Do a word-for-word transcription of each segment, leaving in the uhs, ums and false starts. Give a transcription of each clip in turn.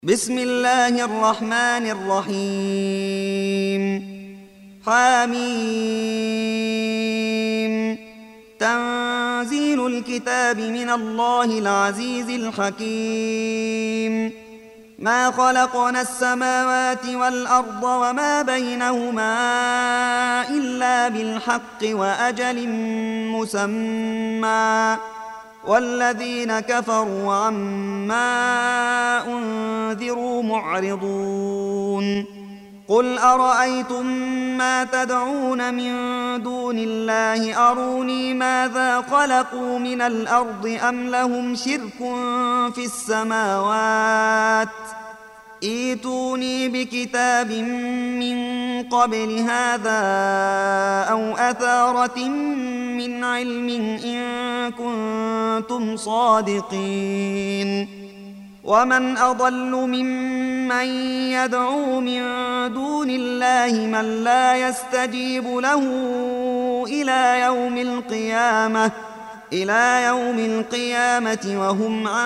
بسم الله الرحمن الرحيم. حميم. تنزيل الكتاب من الله العزيز الحكيم. ما خلقنا السماوات والأرض وما بينهما إلا بالحق وأجل مسمى، والذين كفروا عما أنذروا معرضون. قل أرأيتم ما تدعون من دون الله أروني ماذا خلقوا من الأرض أم لهم شرك في السماوات، ائتوني بكتاب من قبل هذا أو أثارة من علم إن كنتم صادقين. ومن أضل ممن يدعو من دون الله من لا يستجيب له إلى يوم القيامة إلى يوم القيامة وهم عن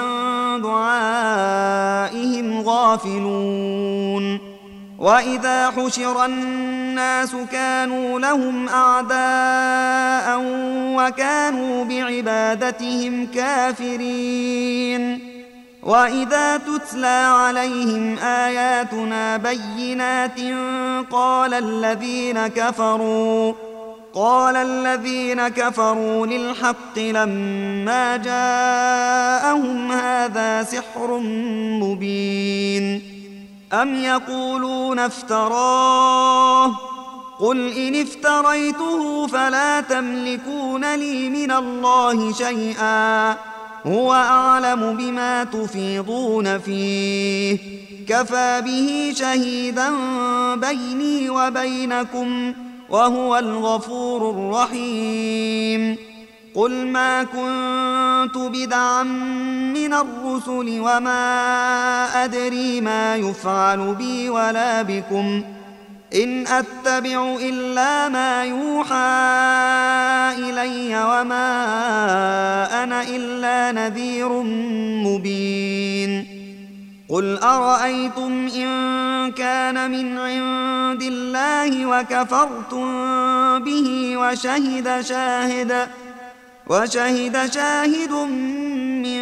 دعائهم غافلون. وإذا حشر الناس كانوا لهم أعداء وكانوا بعبادتهم كافرين. وإذا تتلى عليهم آياتنا بينات قال الذين كفروا قال الذين كفروا للحق لما جاءهم هذا سحر مبين. أم يقولون افتراه، قل إن افتريته فلا تملكون لي من الله شيئا، هو أعلم بما تفيضون فيه، كفى به شهيدا بيني وبينكم وهو الغفور الرحيم. قل ما كنت بدعا من الرسل وما أدري ما يفعل بي ولا بكم، إن أتبع إلا ما يوحى إلي وما أنا إلا نذير مبين. قل أرأيتم إن كان من عند الله وكفرتم به وشهد شاهد وشهد شاهد من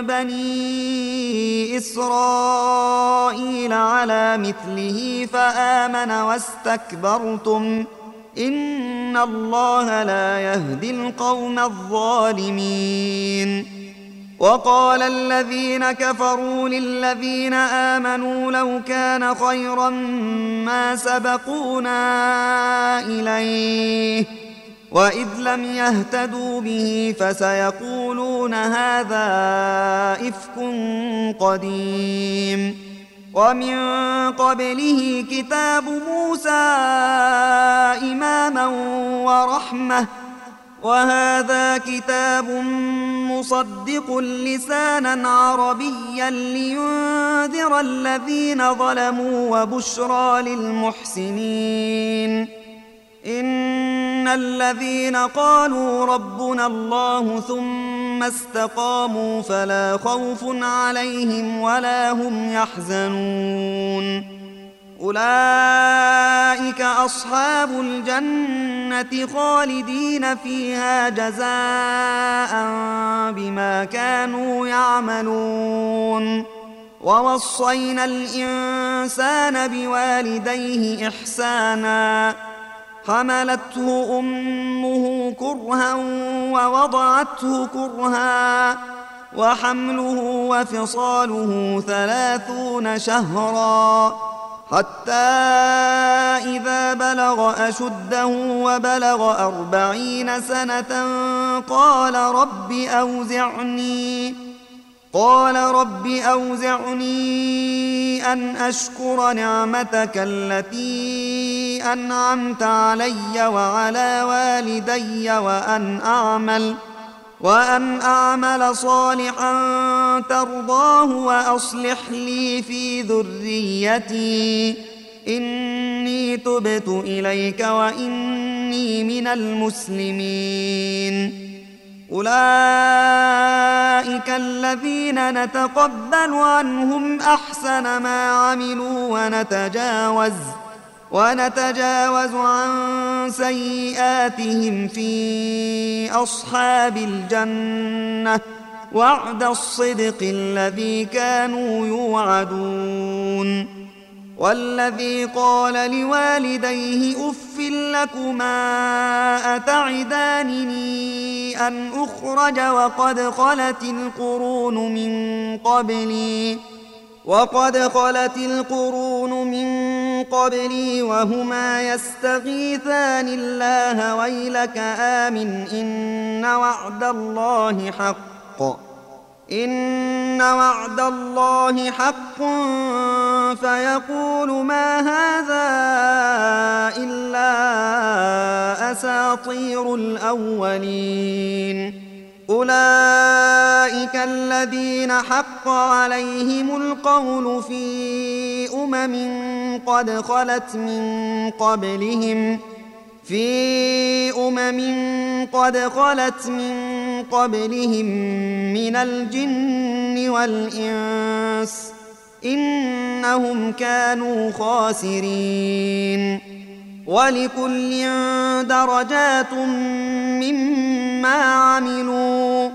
بني إسرائيل على مثله فآمن واستكبرتم، إن الله لا يهدي القوم الظالمين. وقال الذين كفروا للذين آمنوا لو كان خيرا ما سبقونا إليه، وإذ لم يهتدوا به فسيقولون هذا إفك قديم. ومن قبله كتاب موسى إماما ورحمة، وهذا كتاب مصدق لسانا عربيا لينذر الذين ظلموا وبشرى للمحسنين. إن الذين قالوا ربنا الله ثم استقاموا فلا خوف عليهم ولا هم يحزنون. أولئك أصحاب الجنة خالدين فيها جزاء بما كانوا يعملون. ووصينا الإنسان بوالديه إحسانا، حملته أمه كرها ووضعته كرها، وحمله وفصاله ثلاثون شهرا، حتى إذا بلغ أشده وبلغ أربعين سنة قال رب أوزعني قال رب أوزعني أن أشكر نعمتك التي أنعمت علي وعلى والدي وأن أعمل وأن أعمل صالحا ترضاه وأصلح لي في ذريتي إني تبت إليك وإني من المسلمين. أولئك الذين نتقبل عنهم أحسن ما عملوا ونتجاوز ونتجاوز عن سيئاتهم في أصحاب الجنة وعد الصدق الذي كانوا يوعدون. والذي قال لوالديه أف لكما أتعدانني أن أخرج وقد خلت القرون من قبلي وقد خلت القرون من قبلي وهما يستغيثان الله ويلك آمن إن وعد الله حق إن وعد الله حق فيقول ما هذا إلا أساطير الأولين. أولئك الذين حق عليهم القول في أمم قد خلت من قبلهم في أمم قد خلت من قبلهم من الجن والإنس إنهم كانوا خاسرين. ولكل درجات مما عملوا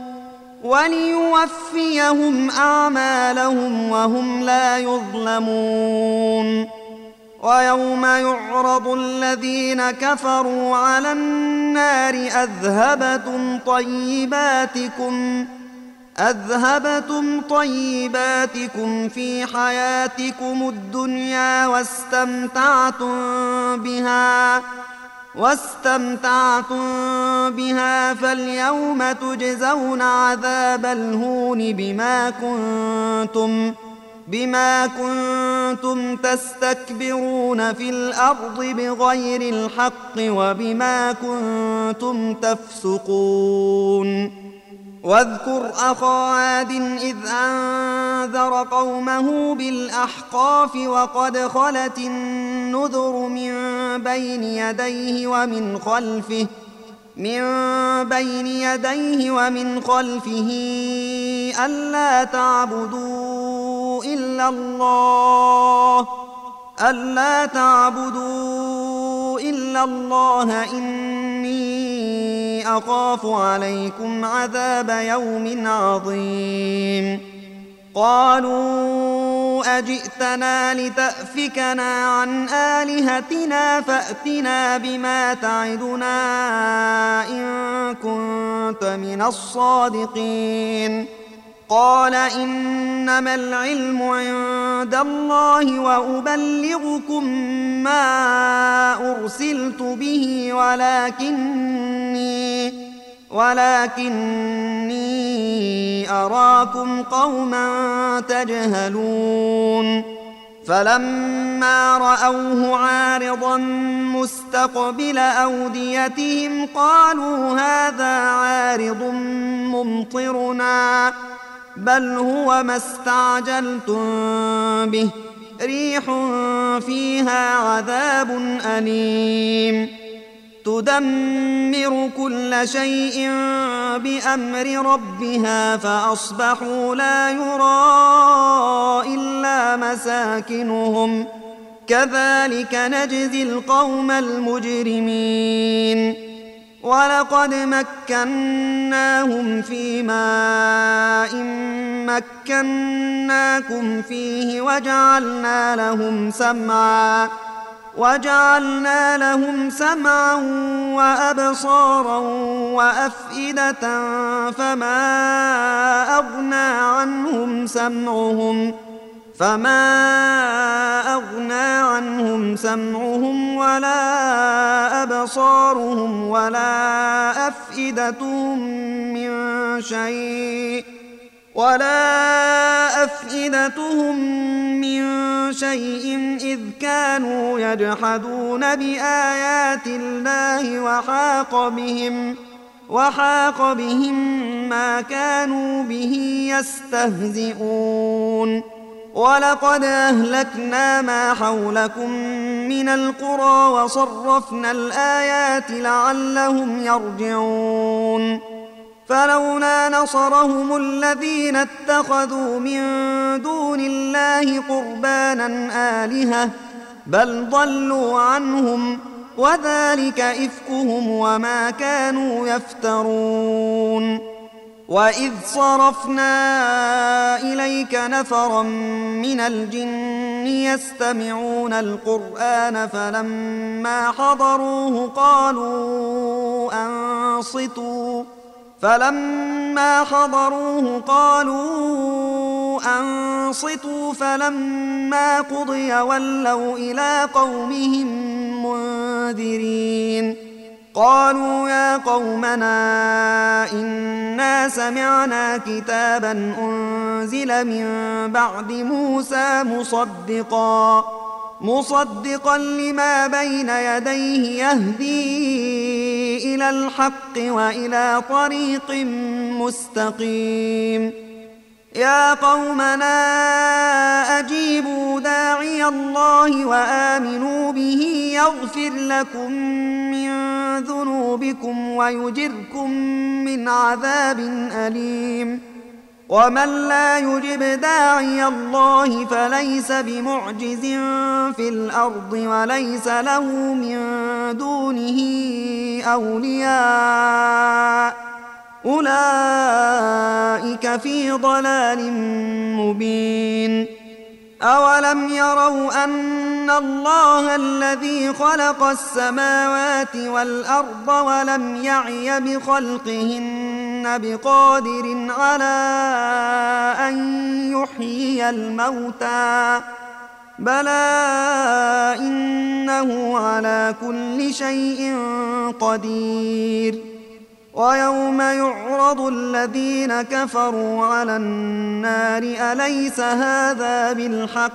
وليوفيهم أعمالهم وهم لا يظلمون. ويوم يعرض الذين كفروا على النار أذهبتم طيباتكم أذهبتم طيباتكم في حياتكم الدنيا واستمتعتم بها واستمتعتم بها فاليوم تجزون عذاب الهون بما كنتم بما كنتم تستكبرون في الأرض بغير الحق وبما كنتم تفسقون. واذكر أخا عاد إذ أنذر قومه بالأحقاف وقد خلت النذر من بين يديه ومن خلفه من بين يديه ومن خلفه ألا تعبدوا إلا الله ألا تعبدوا إلا الله إني أخاف عليكم عذاب يوم عظيم. قالوا أجئتنا لتأفكنا عن آلهتنا فأتنا بما تعدنا إن كنت من الصادقين. قال إنما العلم عند الله وأبلغكم ما أرسلت به ولكني ولكني أراكم قوما تجهلون. فلما رأوه عارضا مستقبل أوديتهم قالوا هذا عارض ممطرنا بل هو ما استعجلتم به ريح فيها عذاب أليم تدمر كل شيء بأمر ربها فأصبحوا لا يرى إلا مساكنهم كذلك نجزي القوم المجرمين. ولقد مكناهم في ماء مكناكم فيه وجعلنا لهم سمعا وجعلنا لهم سمعا وأبصارا وأفئدة فما أغنى عنهم سمعهم فما أغنى عنهم سمعهم ولا أبصارهم ولا أفئدتهم من شيء ولا أفئدتهم من شيء إذ كانوا يجحدون بآيات الله وحاق بهم وحاق بهم ما كانوا به يستهزئون. ولقد أهلكنا ما حولكم من القرى وصرفنا الآيات لعلهم يرجعون. فلولا نصرهم الذين اتخذوا من دون الله قربانا آلهة بل ضلوا عنهم وذلك إفكهم وما كانوا يفترون. وإذ صرفنا إليك نفرا من الجن يستمعون القرآن فلما حضروه قالوا أنصتوا فلما حضروه قالوا أنصتوا فلما قضي ولوا إلى قومهم منذرين. قالوا يا قومنا إنا سمعنا كتابا أنزل من بعد موسى مصدقا مصدقا لما بين يديه يهدي إلى الحق وإلى طريق مستقيم. يا قومنا أجيبوا داعي الله وآمنوا به يغفر لكم من ذنوبكم ويجركم من عذاب أليم. ومن لا يجب داعي الله فليس بمعجز في الأرض وليس له من دونه أولياء أولئك في ضلال مبين. أولم يروا أن الله الذي خلق السماوات والأرض ولم يعي بخلقهن بقادر على أن يحيي الموتى بلى إنه على كل شيء قدير. ويوم يعرض الذين كفروا على النار أليس هذا بالحق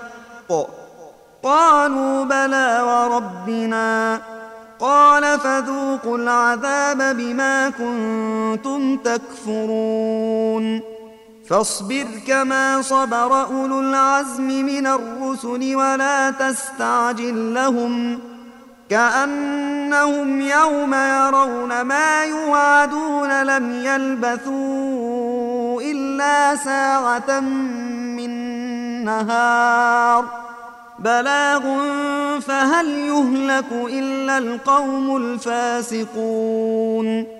قالوا بلى وربنا قال فذوقوا العذاب بما كنتم تكفرون. فاصبر كما صبر أولو العزم من الرسل ولا تستعجل لهم كأنهم يوم يرون ما يوعدون لم يلبثوا إلا ساعة من نهار بلاغ فهل يهلك إلا القوم الفاسقون.